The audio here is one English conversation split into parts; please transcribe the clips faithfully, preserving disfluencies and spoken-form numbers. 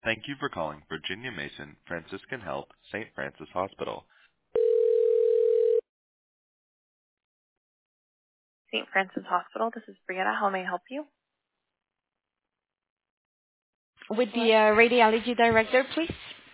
Thank you for calling Virginia Mason Franciscan Health Saint Francis Hospital. Saint Francis Hospital, this is Brianna. How may I help you? With Hello? the uh, radiology director, please.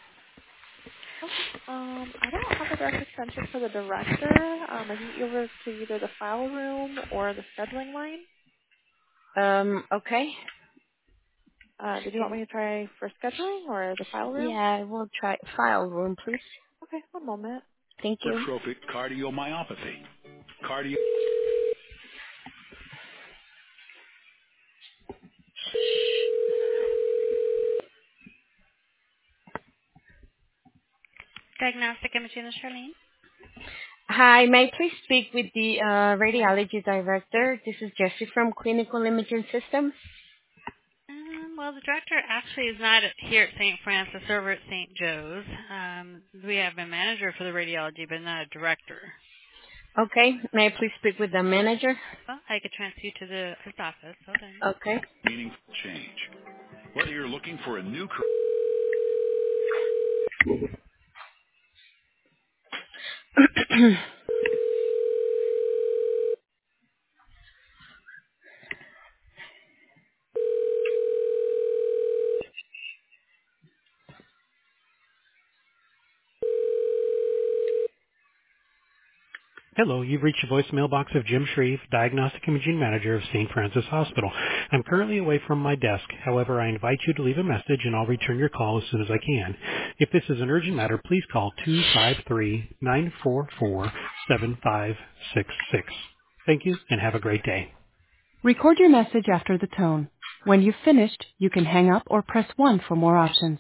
Um, I don't have a direct extension for the director. Um, I can get you over to either the file room or the scheduling line. Um, okay. Uh, did you want me to try for scheduling or the file room? Yeah, we'll try file room, please. Okay, one moment. Thank you. Hypertrophic cardiomyopathy. Cardio. Diagnostic imaging is Charlene. Hi, may I please speak with the uh, radiology director? This is Jessie from Clinical Imaging Systems. Um, well, the director actually is not at- here at Saint Francis, over at Saint Joe's. Um, we have a manager for the radiology, but not a director. Okay, may I please speak with the manager? Well, I could transfer you to the his office. Hold on. Okay. Meaningful change. Whether you're looking for a new career. Hello, you've reached the voicemail box of Jim Shreve, Diagnostic Imaging Manager of Saint Francis Hospital. I'm currently away from my desk. However, I invite you to leave a message and I'll return your call as soon as I can. If this is an urgent matter, please call two five three, nine four four, seven five six six. Thank you and have a great day. Record your message after the tone. When you've finished, you can hang up or press one for more options.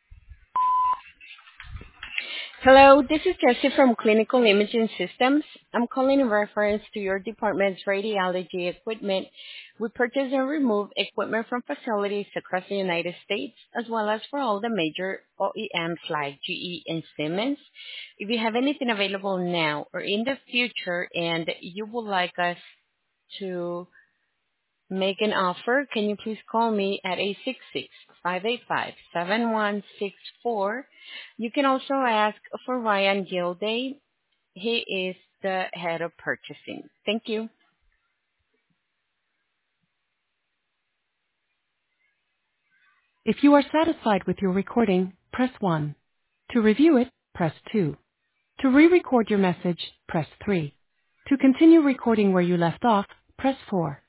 Hello, this is Jessie from Clinical Imaging Systems. I'm calling in reference to your department's radiology equipment. We purchase and remove equipment from facilities across the United States, as well as for all the major O E Ms like G E and Siemens. If you have anything available now or in the future and you would like us to make an offer, can you please call me at eight six six, five eight five, seven one six four. You can also ask for Ryan Gilday. He is the head of purchasing. Thank you. If you are satisfied with your recording, press one. To review it, press two. To re-record your message, press three. To continue recording where you left off, press four.